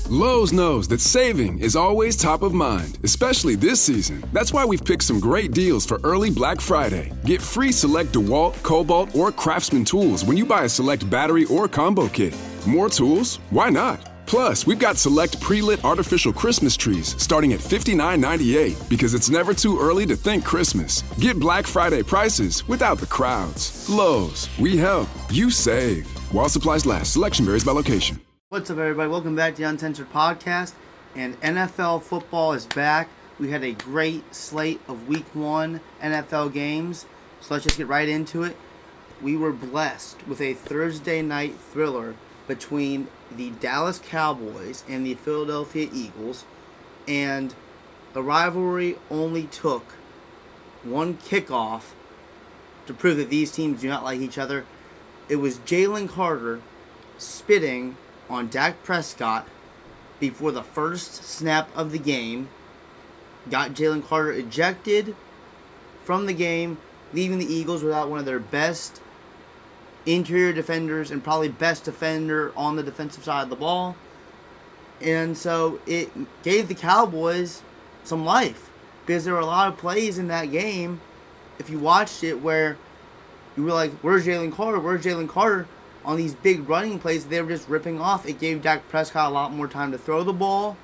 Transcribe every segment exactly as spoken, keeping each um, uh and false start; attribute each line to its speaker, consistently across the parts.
Speaker 1: Lowe's knows that saving is always top of mind, especially this season. That's why we've picked some great deals for early Black Friday. Get free select DeWalt, Cobalt, or Craftsman tools when you buy a select battery or combo kit. More tools? Why not? Plus, we've got select pre-lit artificial Christmas trees starting at fifty-nine ninety-eight because it's never too early to think Christmas. Get Black Friday prices without the crowds. Lowe's, we help, you save. While supplies last, selection varies by location.
Speaker 2: What's up, everybody? Welcome back to the Uncensored Podcast, and N F L football is back. We had a great slate of Week one N F L games, so let's just get right into it. We were blessed with a Thursday night thriller between the Dallas Cowboys and the Philadelphia Eagles, and the rivalry only took one kickoff to prove that these teams do not like each other. It was Jalen Carter spitting on Dak Prescott before the first snap of the game, got Jalen Carter ejected from the game, leaving the Eagles without one of their best interior defenders and probably best defender on the defensive side of the ball. And so it gave the Cowboys some life, because there were a lot of plays in that game, if you watched it, where you were like, where's Jalen Carter? Where's Jalen Carter? On these big running plays, they were just ripping off. It gave Dak Prescott a lot more time to throw the ball.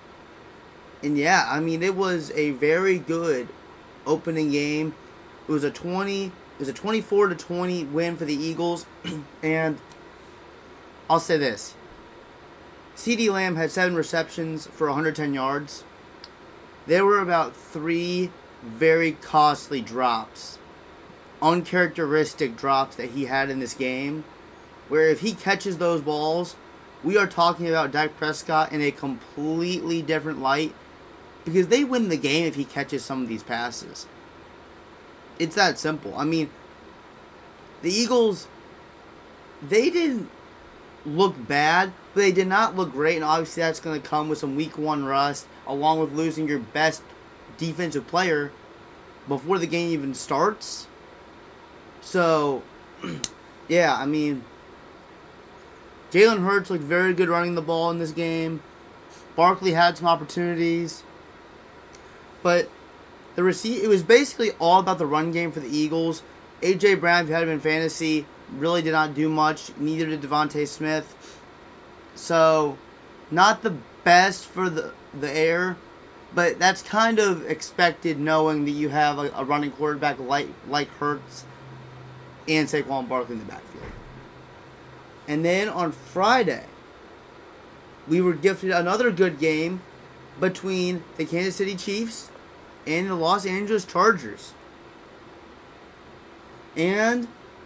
Speaker 2: And yeah, I mean, it was a very good opening game. It was a twenty, it was a twenty-four to twenty win for the Eagles. And I'll say this: CeeDee Lamb had seven receptions for one hundred ten yards. There were about three very costly drops, uncharacteristic drops that he had in this game, where if he catches those balls, we are talking about Dak Prescott in a completely different light, because they win the game if he catches some of these passes. It's that simple. I mean, the Eagles, they didn't look bad, but they did not look great, and obviously that's going to come with some week one rust, along with losing your best defensive player before the game even starts. So, yeah, I mean, Jalen Hurts looked very good running the ball in this game. Barkley had some opportunities. But the receive, it was basically all about the run game for the Eagles. A J. Brown, if you had him in fantasy, really did not do much. Neither did Devontae Smith. So, not the best for the, the air. But that's kind of expected, knowing that you have a, a running quarterback like, like Hurts and Saquon Barkley in the backfield. And then on Friday, we were gifted another good game between the Kansas City Chiefs and the Los Angeles Chargers. And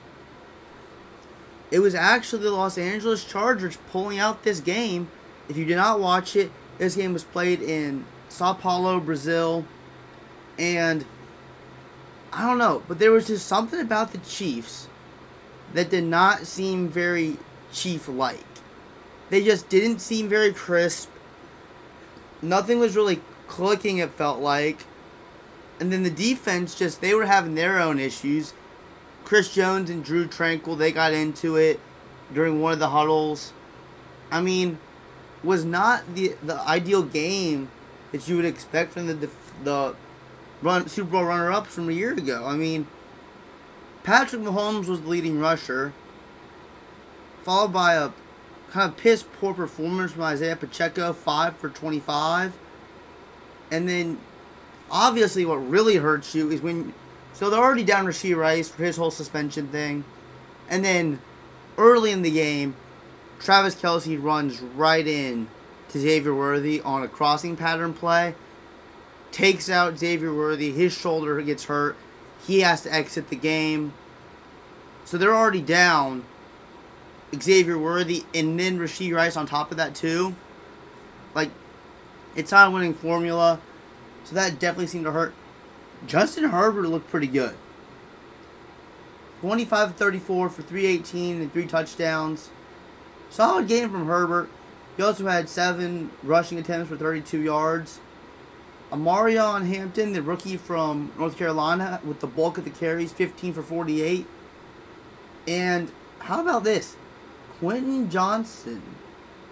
Speaker 2: it was actually the Los Angeles Chargers pulling out this game. If you did not watch it, this game was played in Sao Paulo, Brazil. And I don't know, but there was just something about the Chiefs that did not seem very Chief-like. They just didn't seem very crisp. Nothing was really clicking, it felt like. And then the defense, just, they were having their own issues. Chris Jones and Drew Tranquill, they got into it during one of the huddles. I mean, was not the the ideal game that you would expect from the the run Super Bowl runner-ups from a year ago. I mean, Patrick Mahomes was the leading rusher, followed by a kind of piss-poor performance from Isaiah Pacheco, five for twenty-five. And then, obviously, what really hurts you is when... So they're already down Rashee Rice for his whole suspension thing. And then, early in the game, Travis Kelce runs right in to Xavier Worthy on a crossing pattern play. Takes out Xavier Worthy. His shoulder gets hurt. He has to exit the game. So they're already down Xavier Worthy and then Rashee Rice on top of that too. Like, it's not a winning formula. So that definitely seemed to hurt. Justin Herbert looked pretty good. twenty-five thirty-four for three eighteen and three touchdowns. Solid game from Herbert. He also had seven rushing attempts for thirty-two yards. Amarion Hampton, the rookie from North Carolina, with the bulk of the carries, fifteen for forty-eight. And how about this? Quentin Johnson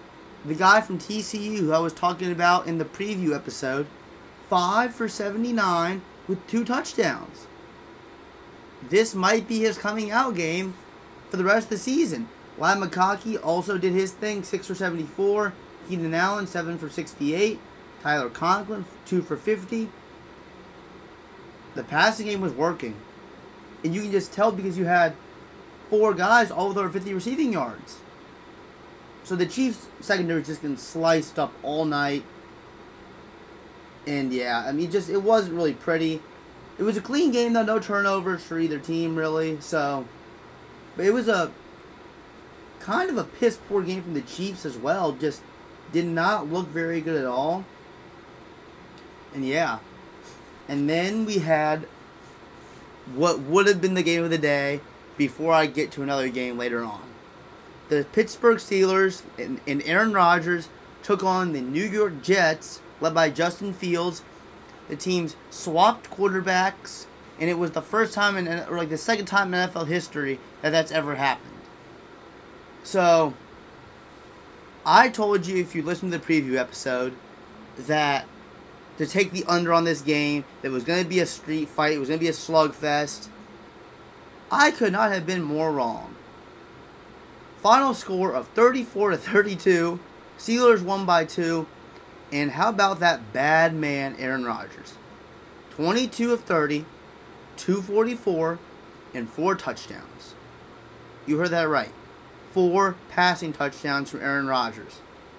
Speaker 2: the guy from T C U who I was talking about in the preview episode, five for seventy-nine with two touchdowns. This might be his coming out game for the rest of the season. Lai Makaki also did his thing, six for seventy-four. Keenan Allen, seven for sixty-eight. Tyler Conklin, two for fifty. The passing game was working. And you can just tell because you had four guys all with over fifty receiving yards. So the Chiefs' secondary was just getting sliced up all night. And yeah, I mean, just it wasn't really pretty. It was a clean game, though. No turnovers for either team, really. So, but it was a kind of a piss-poor game from the Chiefs as well. Just did not look very good at all. And yeah. And then we had what would have been the game of the day before I get to another game later on. The Pittsburgh Steelers and, and Aaron Rodgers took on the New York Jets, led by Justin Fields. The teams swapped quarterbacks, and it was the first time in, or like the second time in N F L history that that's ever happened. So, I told you if you listened to the preview episode that to take the under on this game, that it was going to be a street fight, it was going to be a slugfest. I could not have been more wrong. Final score of thirty-four to thirty-two. Steelers won by two. And how about that bad man, Aaron Rodgers? twenty-two of thirty, two forty-four, and four touchdowns. You heard that right. Four passing touchdowns from Aaron Rodgers.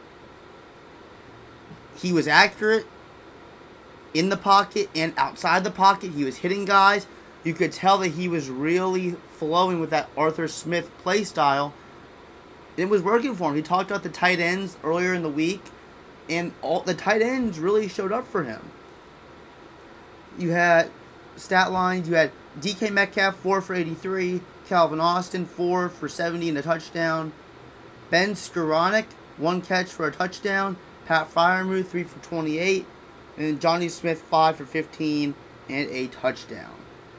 Speaker 2: He was accurate in the pocket and outside the pocket. He was hitting guys. You could tell that he was really flowing with that Arthur Smith play style. It was working for him. He talked about the tight ends earlier in the week, and all the tight ends really showed up for him. You had stat lines. You had D K Metcalf, four for eighty-three. Calvin Austin, four for seventy and a touchdown. Ben Skowronek, one catch for a touchdown. Pat Freiermuth, three for twenty-eight. And Johnny Smith, five for fifteen and a touchdown.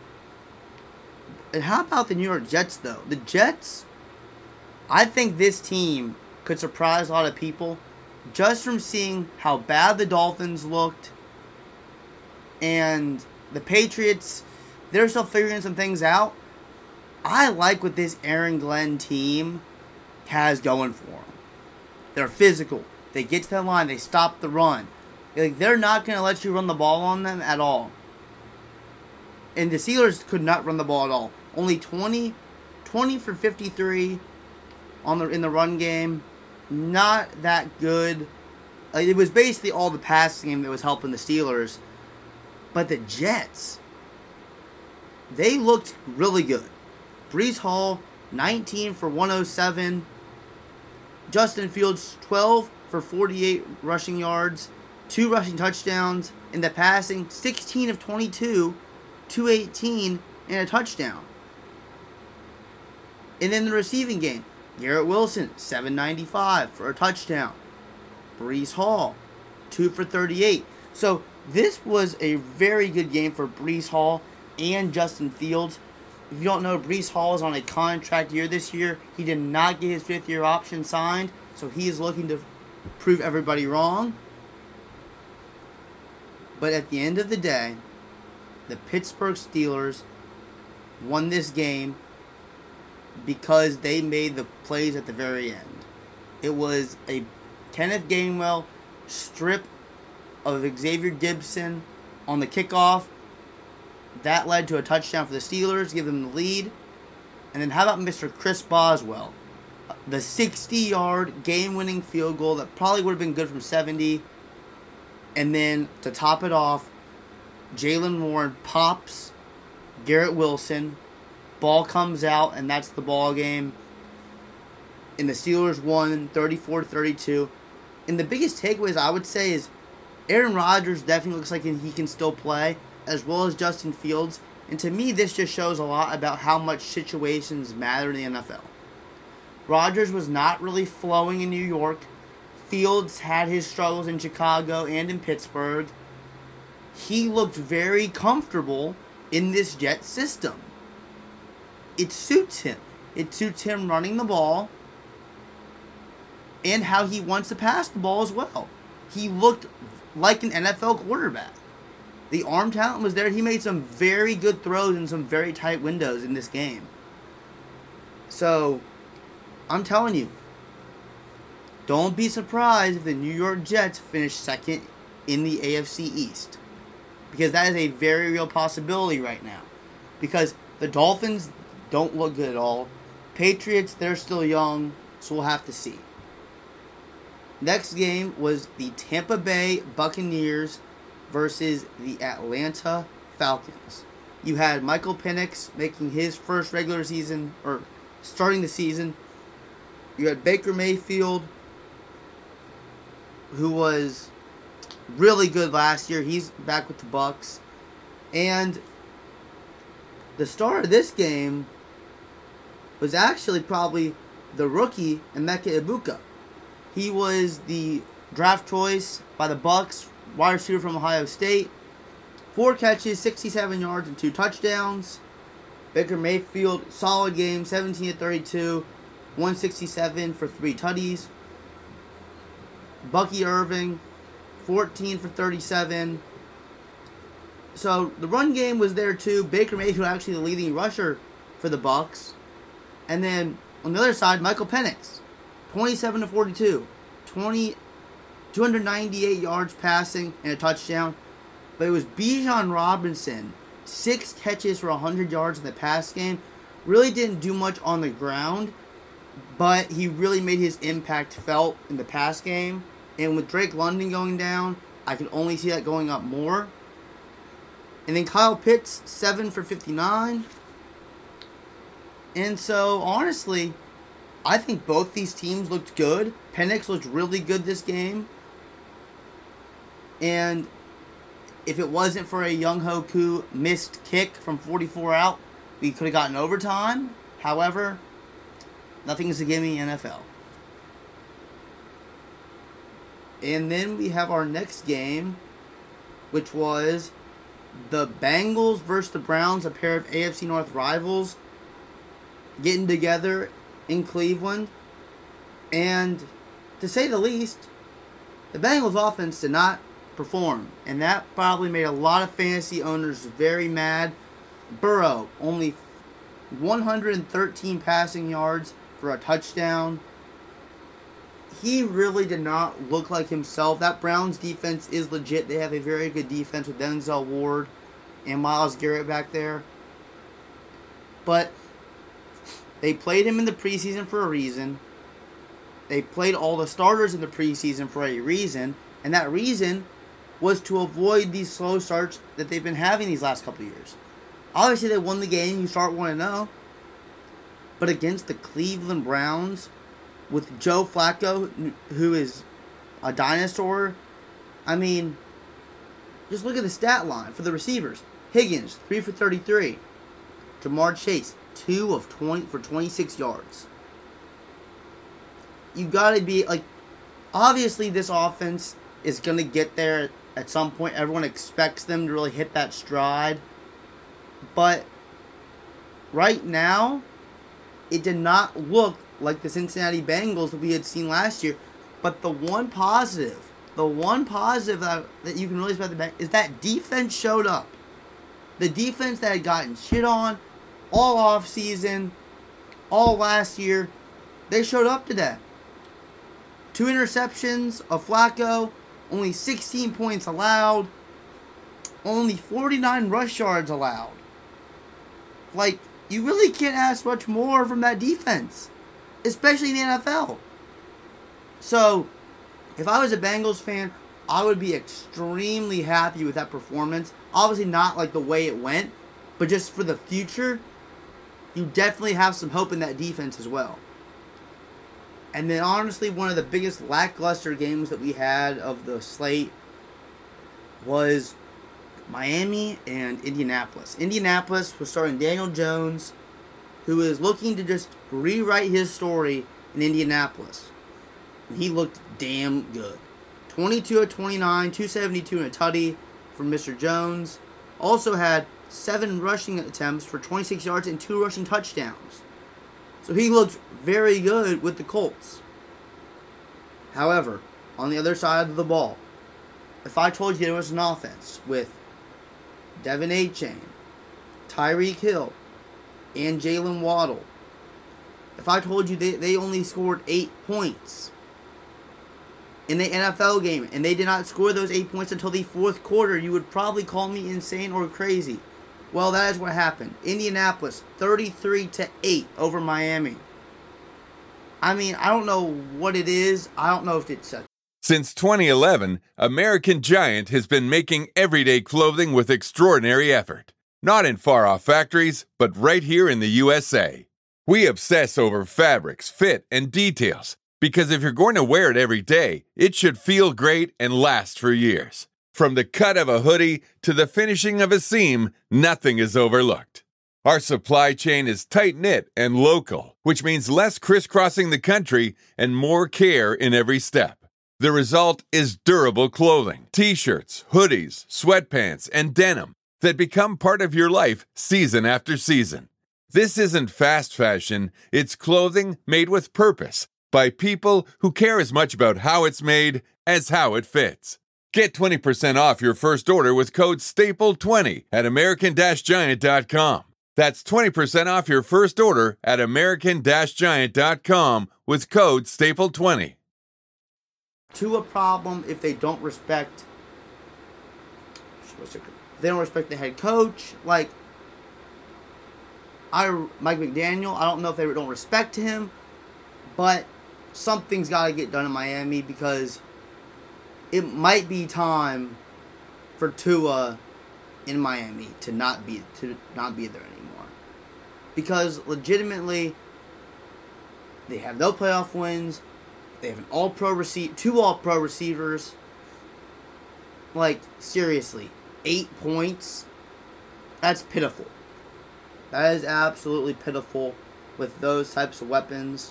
Speaker 2: And how about the New York Jets, though? The Jets, I think this team could surprise a lot of people just from seeing how bad the Dolphins looked. And the Patriots, they're still figuring some things out. I like what this Aaron Glenn team has going for them. They're physical. They get to the line. They stop the run. Like, they're not going to let you run the ball on them at all. And the Steelers could not run the ball at all. Only twenty, twenty for fifty-three on the in the run game. Not that good. Like, it was basically all the passing game that was helping the Steelers. But the Jets, they looked really good. Breece Hall, nineteen for one oh seven. Justin Fields, twelve for forty-eight rushing yards. Two rushing touchdowns. In the passing, sixteen of twenty-two. two eighteen and a touchdown. And then the receiving game, Garrett Wilson, seven ninety-five for a touchdown. Breece Hall, two for thirty-eight. So this was a very good game for Breece Hall and Justin Fields. If you don't know, Breece Hall is on a contract year this year. He did not get his fifth year option signed, so he is looking to prove everybody wrong. But at the end of the day, the Pittsburgh Steelers won this game because they made the plays at the very end. It was a Kenneth Gainwell strip of Xavier Gibson on the kickoff. That led to a touchdown for the Steelers, give them the lead. And then how about Mister Chris Boswell? The sixty-yard game-winning field goal that probably would have been good from seventy. And then to top it off, Jaylen Warren pops Garrett Wilson. Ball comes out, and that's the ball game. And the Steelers won thirty-four to thirty-two. And the biggest takeaways I would say is Aaron Rodgers definitely looks like he can still play, as well as Justin Fields. And to me, this just shows a lot about how much situations matter in the N F L. Rodgers was not really flowing in New York. Fields had his struggles in Chicago and in Pittsburgh. He looked very comfortable in this Jet system. It suits him. It suits him running the ball. and how he wants to pass the ball as well. He looked like an N F L quarterback. The arm talent was there. He made some very good throws in some very tight windows in this game. So, I'm telling you, don't be surprised if the New York Jets finish second in the A F C East. Because that is a very real possibility right now. Because the Dolphins don't look good at all. Patriots, they're still young, so we'll have to see. Next game was the Tampa Bay Buccaneers versus the Atlanta Falcons. You had Michael Penix making his first regular season, or starting the season. You had Baker Mayfield, who was really good last year. He's back with the Bucs. And the star of this game was actually probably the rookie, Emeka Egbuka. He was the draft choice by the Bucs, wide receiver from Ohio State. Four catches, sixty-seven yards, and two touchdowns. Baker Mayfield, solid game, seventeen to thirty-two, one sixty-seven for three tutties. Bucky Irving, fourteen for thirty-seven. So the run game was there too. Baker Mayfield actually the leading rusher for the Bucs. And then on the other side, Michael Penix, twenty-seven to forty-two, twenty, two hundred ninety-eight yards passing and a touchdown. But it was Bijan Robinson, six catches for one hundred yards in the pass game. Really didn't do much on the ground, but he really made his impact felt in the pass game. And with Drake London going down, I can only see that going up more. And then Kyle Pitts, seven for fifty-nine. And so, honestly, I think both these teams looked good. Penix looked really good this game. And if it wasn't for a Younghoe Koo missed kick from forty-four out, we could have gotten overtime. However, nothing's a gimme in the N F L. And then we have our next game, which was the Bengals versus the Browns, a pair of A F C North rivals, getting together in Cleveland. And to say the least, the Bengals offense did not perform. And that probably made a lot of fantasy owners very mad. Burrow, only one hundred thirteen passing yards for a touchdown. He really did not look like himself. That Browns defense is legit. They have a very good defense with Denzel Ward and Myles Garrett back there. But they played him in the preseason for a reason. They played all the starters in the preseason for a reason. And that reason was to avoid these slow starts that they've been having these last couple of years. Obviously, they won the game. You start one and oh. But against the Cleveland Browns, with Joe Flacco, who is a dinosaur, I mean, just look at the stat line for the receivers. Higgins, three for thirty-three. Jamar Chase, two of twenty for twenty-six yards. You gotta be, like, obviously this offense is gonna get there at some point. Everyone expects them to really hit that stride. But right now, it did not look like the Cincinnati Bengals that we had seen last year. But the one positive, the one positive that, that you can really say about the Bengals is that defense showed up. The defense that had gotten shit on all offseason, all last year, they showed up today. Two interceptions of Flacco, only sixteen points allowed, only forty-nine rush yards allowed. Like, you really can't ask much more from that defense, especially in the N F L. So, if I was a Bengals fan, I would be extremely happy with that performance. Obviously not like the way it went, but just for the future, you definitely have some hope in that defense as well. And then honestly, one of the biggest lackluster games that we had of the slate was Miami and Indianapolis. Indianapolis was starting Daniel Jones, who is looking to just rewrite his story in Indianapolis. And he looked damn good. twenty-two of twenty-nine, two seventy-two and a tutty from Mister Jones. Also had seven rushing attempts for twenty-six yards and two rushing touchdowns. So he looked very good with the Colts. However, on the other side of the ball, if I told you there was an offense with Devin Achane, Tyreek Hill, and Jalen Waddle, if I told you they, they only scored eight points in the N F L game, and they did not score those eight points until the fourth quarter, you would probably call me insane or crazy. Well, that is what happened. Indianapolis, thirty-three to eight over Miami. I mean, I don't know what it is. I don't know if it's a...
Speaker 3: Since twenty eleven, American Giant has been making everyday clothing with extraordinary effort. Not in far-off factories, but right here in the U S A. We obsess over fabrics, fit, and details, because if you're going to wear it every day, it should feel great and last for years. From the cut of a hoodie to the finishing of a seam, nothing is overlooked. Our supply chain is tight-knit and local, which means less crisscrossing the country and more care in every step. The result is durable clothing, t-shirts, hoodies, sweatpants, and denim that become part of your life season after season. This isn't fast fashion, it's clothing made with purpose by people who care as much about how it's made as how it fits. Get twenty percent off your first order with code staple twenty at American Giant dot com. That's twenty percent off your first order at American Giant dot com with code staple twenty.
Speaker 2: To a problem if they don't respect if they don't respect the head coach. Like I Mike McDaniel, I don't know if they don't respect him, but something's got to get done in Miami because it might be time for Tua in Miami to not be to not be there anymore. Because legitimately, they have no playoff wins. They have an all-pro receive two all-pro receivers. Like seriously, eight points. That's pitiful. That is absolutely pitiful with those types of weapons.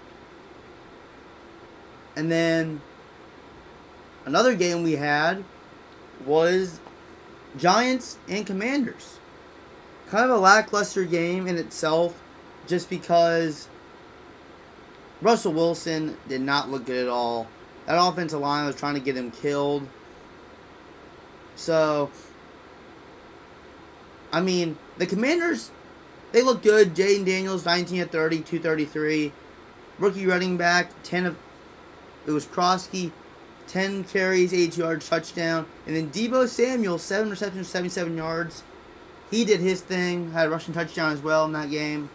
Speaker 2: And then another game we had was Giants and Commanders. Kind of a lackluster game in itself just because Russell Wilson did not look good at all. That offensive line was trying to get him killed. So, I mean, the Commanders, they look good. Jaden Daniels, nineteen of thirty, two thirty-three. Rookie running back, ten of, it was Krosky, ten carries, eight yards, touchdown. And then Deebo Samuel, seven receptions, seventy-seven yards. He did his thing, had a rushing touchdown as well in that game.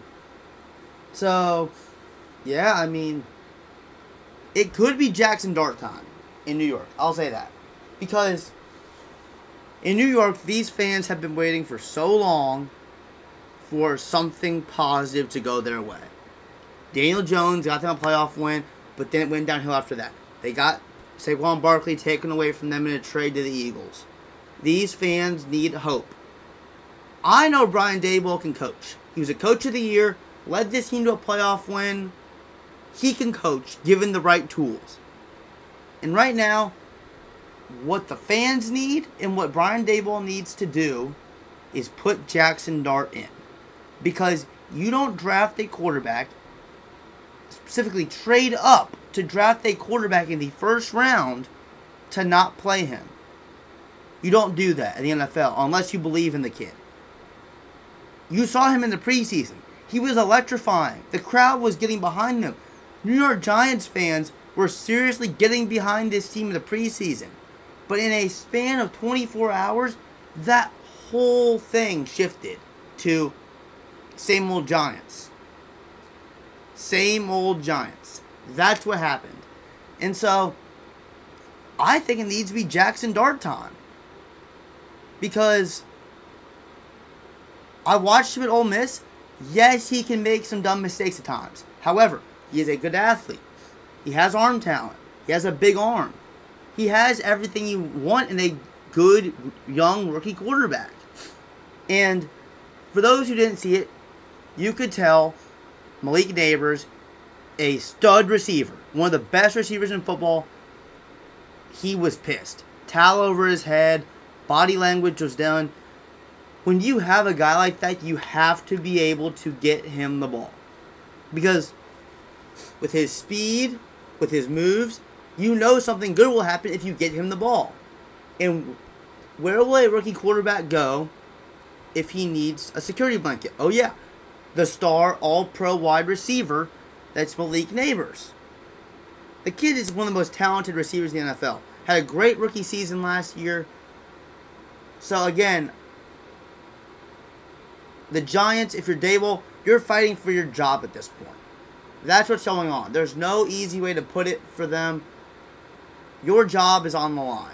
Speaker 2: So, yeah, I mean, it could be Jackson Dart time in New York. I'll say that. Because in New York, these fans have been waiting for so long for something positive to go their way. Daniel Jones got them a playoff win, but then it went downhill after that. They got Saquon Barkley taken away from them in a trade to the Eagles. These fans need hope. I know Brian Daboll can coach. He was a coach of the year, led this team to a playoff win. He can coach, given the right tools. And right now, what the fans need and what Brian Daboll needs to do is put Jackson Dart in. Because you don't draft a quarterback, specifically trade up to draft a quarterback in the first round to not play him. You don't do that in the N F L unless you believe in the kid. You saw him in the preseason. He was electrifying. The crowd was getting behind him. New York Giants fans were seriously getting behind this team in the preseason. But in a span of twenty-four hours, that whole thing shifted to same old Giants. Same old Giants. That's what happened. And so, I think it needs to be Jackson Dart time. Because I watched him at Ole Miss. Yes, he can make some dumb mistakes at times. However, he is a good athlete. He has arm talent. He has a big arm. He has everything you want in a good, young rookie quarterback. And for those who didn't see it, you could tell Malik Neighbors, a stud receiver, one of the best receivers in football, he was pissed. Towel over his head, body language was done. When you have a guy like that, you have to be able to get him the ball. Because with his speed, with his moves, you know something good will happen if you get him the ball. And where will a rookie quarterback go if he needs a security blanket? Oh yeah, the star all-pro wide receiver, that's Malik Nabers. The kid is one of the most talented receivers in the N F L. Had a great rookie season last year. So again, the Giants, if you're Daboll, you're fighting for your job at this point. That's what's going on. There's no easy way to put it for them. Your job is on the line.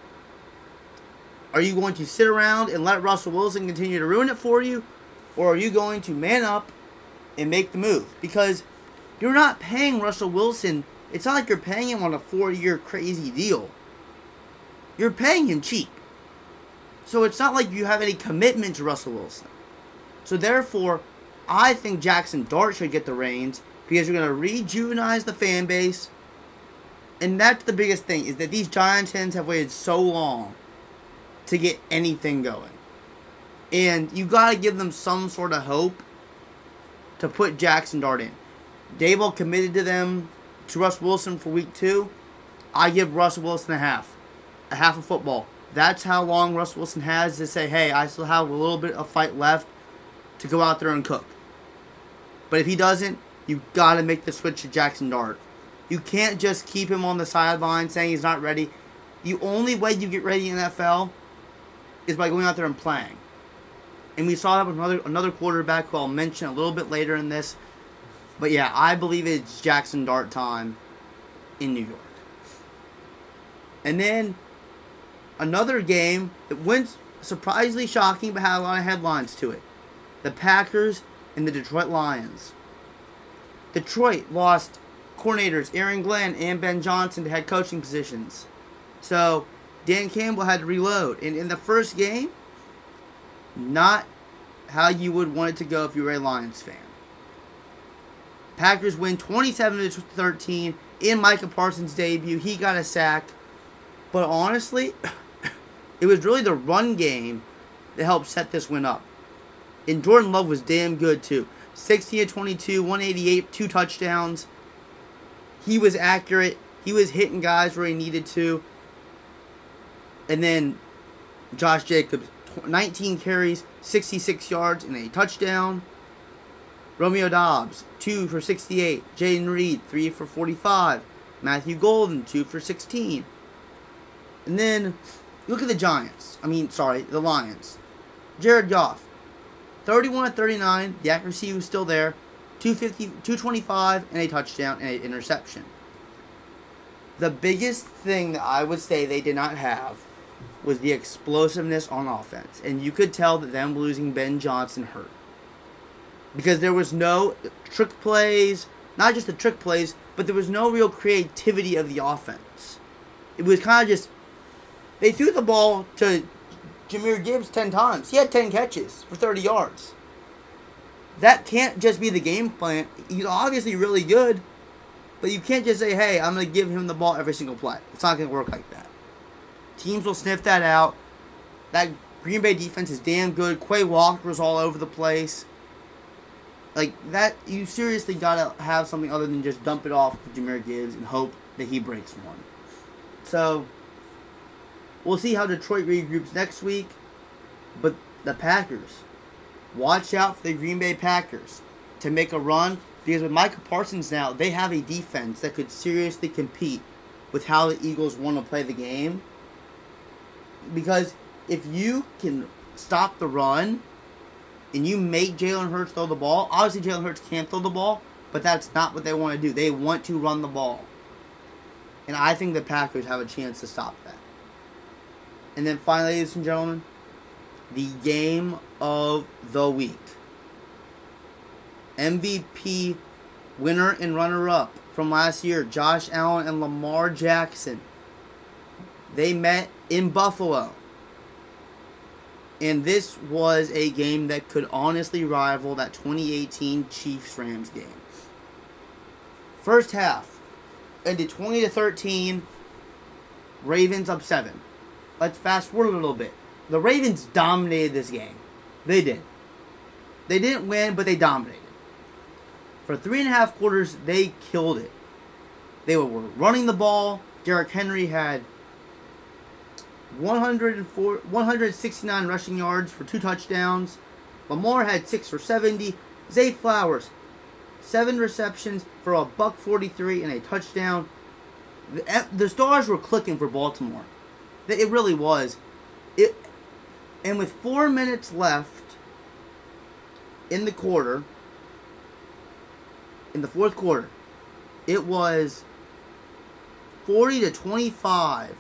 Speaker 2: Are you going to sit around and let Russell Wilson continue to ruin it for you? Or are you going to man up and make the move? Because you're not paying Russell Wilson. It's not like you're paying him on a four-year crazy deal. You're paying him cheap. So it's not like you have any commitment to Russell Wilson. So therefore, I think Jackson Dart should get the reins because you're going to rejuvenize the fan base. And that's the biggest thing, is that these Giants fans have waited so long to get anything going. And you got to give them some sort of hope to put Jackson Dart in. Daboll committed to them, to Russ Wilson for week two. I give Russell Wilson a half. A half of football. That's how long Russ Wilson has to say, hey, I still have a little bit of fight left to go out there and cook. But if he doesn't, you got to make the switch to Jackson Dart. You can't just keep him on the sideline saying he's not ready. The only way you get ready in the N F L is by going out there and playing. And we saw that with another, another quarterback who I'll mention a little bit later in this. But yeah, I believe it's Jackson Dart time in New York. And then another game that went surprisingly shocking but had a lot of headlines to it. The Packers and the Detroit Lions. Detroit lost coordinators Aaron Glenn and Ben Johnson to head coaching positions. So Dan Campbell had to reload. And in the first game, not how you would want it to go if you were a Lions fan. Packers win twenty-seven to thirteen in Micah Parsons' debut. He got a sack. But honestly, it was really the run game that helped set this win up. And Jordan Love was damn good too. sixteen to twenty-two, one eighty-eight, two touchdowns. He was accurate. He was hitting guys where he needed to. And then Josh Jacobs, nineteen carries, sixty-six yards, and a touchdown. Romeo Doubs, two for sixty-eight. Jaden Reed, three for forty-five. Matthew Golden, two for sixteen. And then, look at the Giants. I mean, sorry, the Lions. Jared Goff, thirty-one to thirty-nine. The accuracy was still there. two fifty, two twenty-five, and a touchdown and an interception. The biggest thing that I would say they did not have was the explosiveness on offense. And you could tell that them losing Ben Johnson hurt. Because there was no trick plays, not just the trick plays, but there was no real creativity of the offense. It was kind of just, they threw the ball to Jahmyr Gibbs ten times. He had ten catches for thirty yards. That can't just be the game plan. He's obviously really good, but you can't just say, hey, I'm going to give him the ball every single play. It's not going to work like that. Teams will sniff that out. That Green Bay defense is damn good. Quay Walker was all over the place. Like, that, you seriously got to have something other than just dump it off to Jahmyr Gibbs and hope that he breaks one. So, we'll see how Detroit regroups next week. But the Packers, watch out for the Green Bay Packers to make a run. Because with Micah Parsons now, they have a defense that could seriously compete with how the Eagles want to play the game. Because if you can stop the run and you make Jalen Hurts throw the ball, obviously Jalen Hurts can't throw the ball, but that's not what they want to do. They want to run the ball. And I think the Packers have a chance to stop that. And then finally, ladies and gentlemen, the game of the week. M V P winner and runner-up from last year, Josh Allen and Lamar Jackson. They met in Buffalo. And this was a game that could honestly rival that twenty eighteen Chiefs-Rams game. First half ended twenty to thirteen. Ravens up seven. Let's fast forward a little bit. The Ravens dominated this game. They did. They didn't win, but they dominated. For three and a half quarters, they killed it. They were running the ball. Derrick Henry had one hundred four, one hundred sixty-nine rushing yards for two touchdowns. Lamar had six for seventy. Zay Flowers, seven receptions for a buck forty-three and a touchdown. The, the stars were clicking for Baltimore. It really was. It, and with four minutes left in the quarter, in the fourth quarter, it was forty to twenty-five.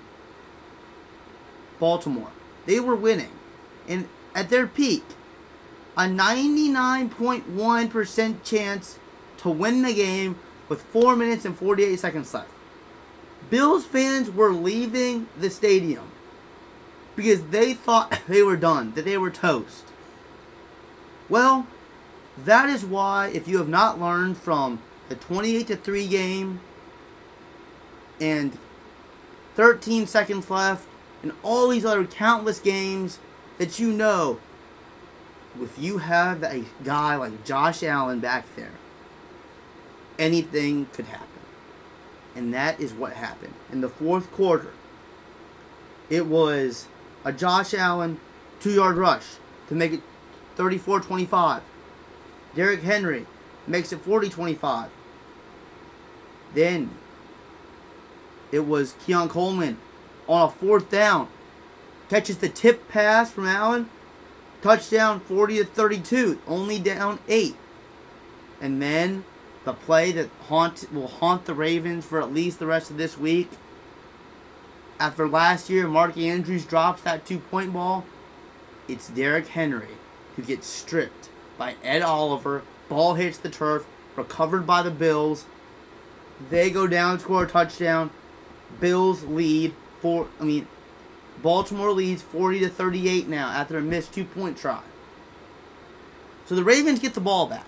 Speaker 2: Baltimore. They were winning. And at their peak, a ninety-nine point one percent chance to win the game with four minutes and forty-eight seconds left. Bills fans were leaving the stadium because they thought they were done, that they were toast. Well, that is why, if you have not learned from the twenty-eight to three game and thirteen seconds left and all these other countless games, that you know, if you have a guy like Josh Allen back there, anything could happen. And that is what happened. In the fourth quarter, it was a Josh Allen two-yard rush to make it thirty-four twenty-five. Derrick Henry makes it forty twenty-five. Then it was Keon Coleman on a fourth down. Catches the tip pass from Allen. Touchdown forty to thirty-two. Only down eight. And then the play that haunt will haunt the Ravens for at least the rest of this week. After last year, Mark Andrews drops that two-point ball. It's Derrick Henry who gets stripped by Ed Oliver. Ball hits the turf. Recovered by the Bills. They go down, score a touchdown. Bills lead for. I mean, Baltimore leads forty to thirty-eight now after a missed two-point try. So the Ravens get the ball back.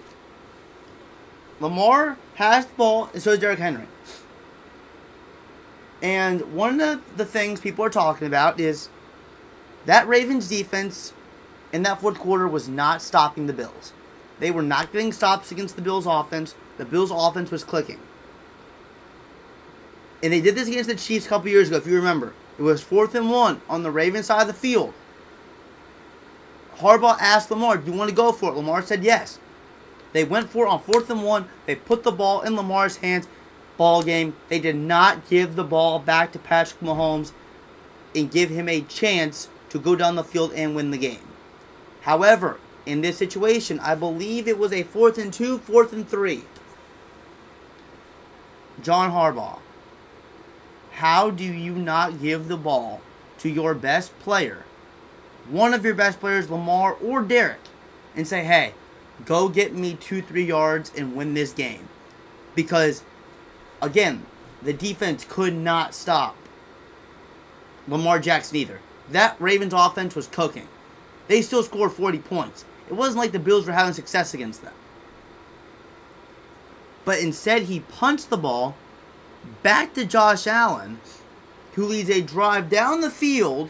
Speaker 2: Lamar has the ball, and so does Derrick Henry. And one of the things people are talking about is that Ravens defense in that fourth quarter was not stopping the Bills. They were not getting stops against the Bills' offense. The Bills' offense was clicking. And they did this against the Chiefs a couple years ago, if you remember. It was fourth and one on the Ravens side of the field. Harbaugh asked Lamar, do you want to go for it? Lamar said yes. They went for it on fourth and one. They put the ball in Lamar's hands. Ball game. They did not give the ball back to Patrick Mahomes and give him a chance to go down the field and win the game. However, in this situation, I believe it was a fourth and two, fourth and three. John Harbaugh, how do you not give the ball to your best player, one of your best players, Lamar or Derrick, and say, hey, go get me two, three yards and win this game? Because, again, the defense could not stop Lamar Jackson either. That Ravens offense was cooking. They still scored forty points. It wasn't like the Bills were having success against them. But instead, he punched the ball back to Josh Allen, who leads a drive down the field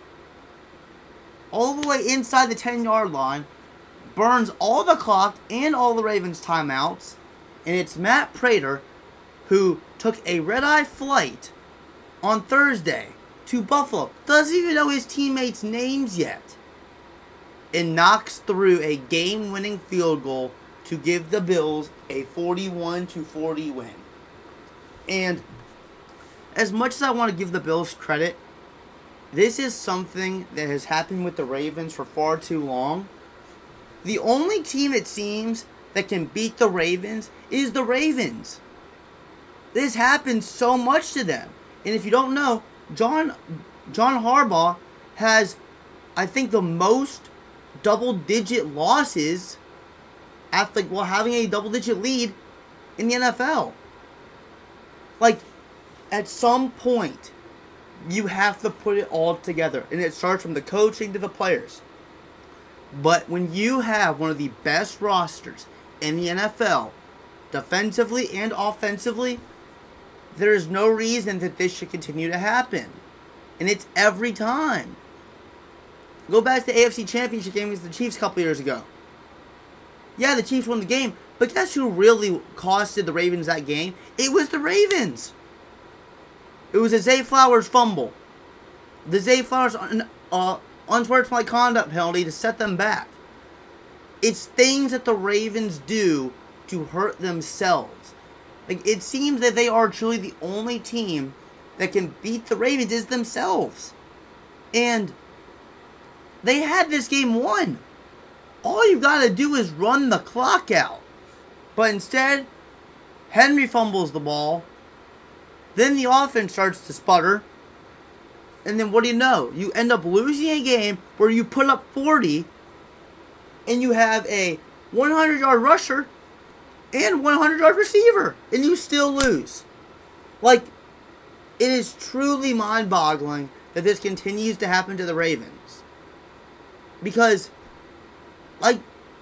Speaker 2: all the way inside the ten-yard line, burns all the clock and all the Ravens timeouts, and it's Matt Prater, who took a red-eye flight on Thursday to Buffalo, doesn't even know his teammates' names yet, and knocks through a game-winning field goal to give the Bills a forty-one to forty win. And as much as I want to give the Bills credit, this is something that has happened with the Ravens for far too long. The only team, it seems, that can beat the Ravens is the Ravens. This happens so much to them. And if you don't know, John John Harbaugh has, I think, the most double-digit losses after, like, while having a double-digit lead in the N F L. Like, at some point, you have to put it all together. And it starts from the coaching to the players. But when you have one of the best rosters in the N F L, defensively and offensively, there is no reason that this should continue to happen. And it's every time. Go back to the A F C Championship game against the Chiefs a couple years ago. Yeah, the Chiefs won the game, but But guess who really costed the Ravens that game? It was the Ravens. It was a Zay Flowers fumble. The Zay Flowers uh, unsportsmanlike conduct penalty to set them back. It's things that the Ravens do to hurt themselves. Like, it seems that they are truly the only team that can beat the Ravens is themselves. And they had this game won. All you got to do is run the clock out. But instead, Henry fumbles the ball. Then the offense starts to sputter. And then what do you know? You end up losing a game where you put up forty and you have a one hundred yard rusher and one hundred yard receiver. And you still lose. Like, it is truly mind-boggling that this continues to happen to the Ravens. Because, like,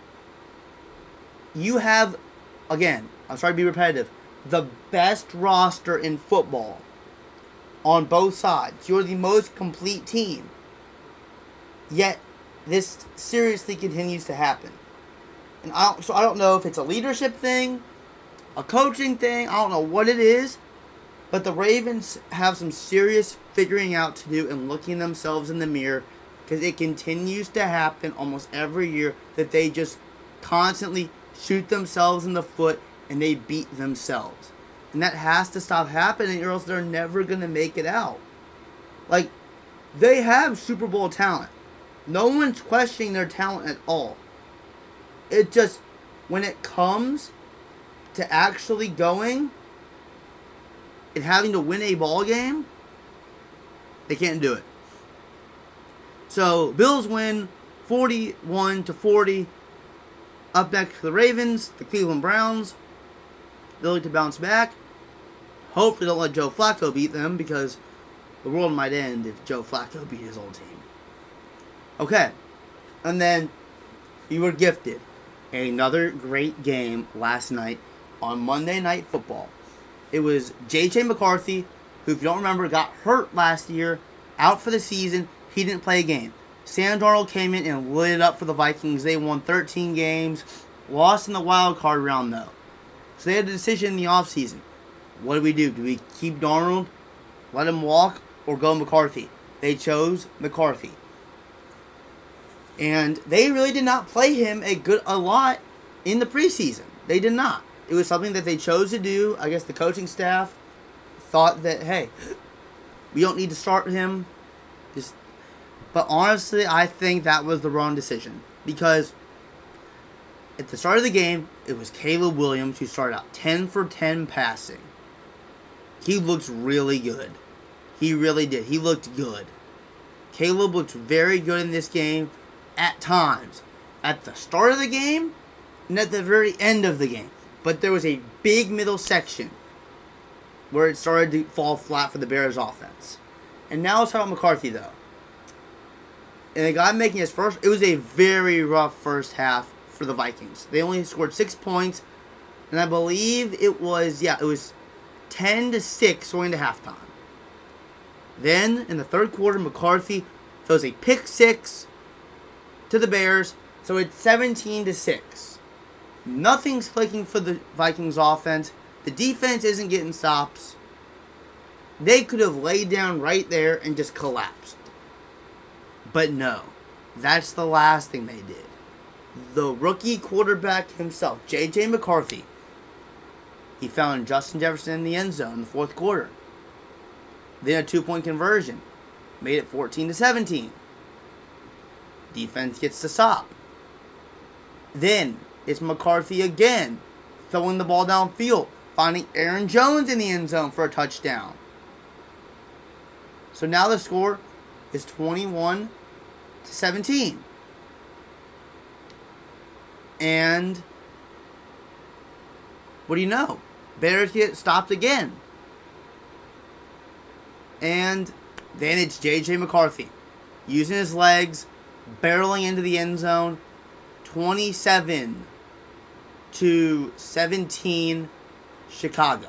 Speaker 2: you have, again, I'm sorry to be repetitive, the best roster in football on both sides. You're the most complete team. Yet, this seriously continues to happen. And I don't, so I don't know if it's a leadership thing, a coaching thing, I don't know what it is, but the Ravens have some serious figuring out to do and looking themselves in the mirror, because it continues to happen almost every year that they just constantly shoot themselves in the foot and they beat themselves. And that has to stop happening, or else they're never going to make it out. Like, they have Super Bowl talent. No one's questioning their talent at all. It just, when it comes to actually going and having to win a ball game, they can't do it. So, Bills win forty-one to forty. Up next to the Ravens, the Cleveland Browns. They'll look to bounce back. Hopefully don't let Joe Flacco beat them, because the world might end if Joe Flacco beat his old team. Okay. And then you were gifted another great game last night on Monday Night Football. It was J J McCarthy, who, if you don't remember, got hurt last year, out for the season. He didn't play a game. Sam Darnold came in and lit it up for the Vikings. They won thirteen games, lost in the wild card round, though. So they had a decision in the offseason. What do we do? Do we keep Darnold, let him walk, or go McCarthy? They chose McCarthy. And they really did not play him a good a lot in the preseason. They did not. It was something that they chose to do. I guess the coaching staff thought that, hey, we don't need to start him. Just, but honestly, I think that was the wrong decision. Because at the start of the game, it was Caleb Williams who started out ten for ten passing. He looked really good. He really did. He looked good. Caleb looked very good in this game at times. At the start of the game and at the very end of the game. But there was a big middle section where it started to fall flat for the Bears offense. And now let's talk about McCarthy, though. And the guy making his first, it was a very rough first half for the Vikings. They only scored six points. And I believe it was, yeah, it was ten to six going to halftime. Then, in the third quarter, McCarthy throws a pick six to the Bears. So it's seventeen to six. Nothing's clicking for the Vikings offense. The defense isn't getting stops. They could have laid down right there and just collapsed. But no. That's the last thing they did. The rookie quarterback himself, J J McCarthy, he found Justin Jefferson in the end zone in the fourth quarter. Then a two-point conversion. Made it fourteen to seventeen. Defense gets to stop. Then it's McCarthy again, throwing the ball downfield, finding Aaron Jones in the end zone for a touchdown. So now the score is twenty-one to seventeen. And what do you know? Bears get stopped again. And then it's J J McCarthy using his legs, barreling into the end zone. twenty-seven to seventeen Chicago.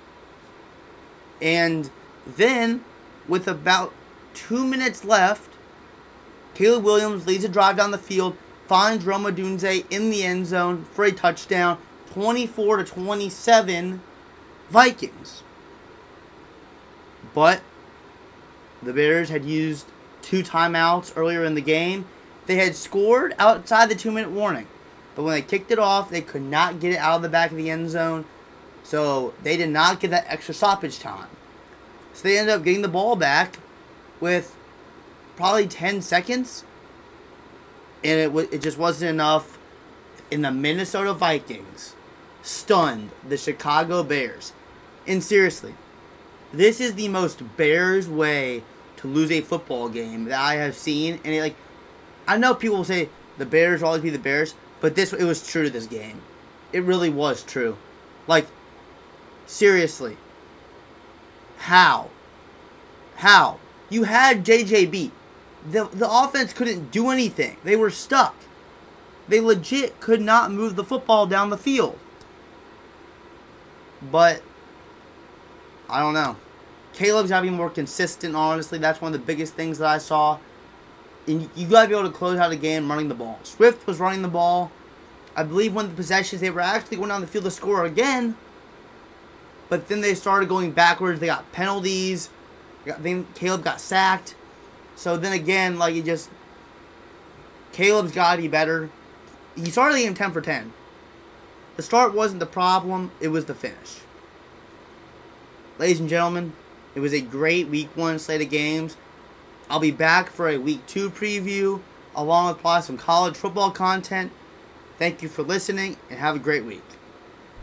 Speaker 2: And then, with about two minutes left, Caleb Williams leads a drive down the field, finds Rome Odunze in the end zone for a touchdown, twenty-four to twenty-seven Vikings. But the Bears had used two timeouts earlier in the game. They had scored outside the two-minute warning. But when they kicked it off, they could not get it out of the back of the end zone. So they did not get that extra stoppage time. So they ended up getting the ball back with probably ten seconds. And it, w- it just wasn't enough. And the Minnesota Vikings stunned the Chicago Bears. And seriously, this is the most Bears way to lose a football game that I have seen. And it, like, I know people will say the Bears will always be the Bears, but this it was true to this game. It really was true. Like, seriously. How? How? You had J J beat. The, the offense couldn't do anything. They were stuck. They legit could not move the football down the field. But, I don't know. Caleb's got to be more consistent, honestly. That's one of the biggest things that I saw. And you got to be able to close out a game running the ball. Swift was running the ball. I believe one of the possessions, they were actually going down the field to score again. But then they started going backwards. They got penalties. Then Caleb got sacked. So then again, like, it just... Caleb's got to be better. He started the game ten for ten. The start wasn't the problem. It was the finish. Ladies and gentlemen, it was a great week one slate of games. I'll be back for a week two preview, along with probably some college football content. Thank you for listening, and have a great week.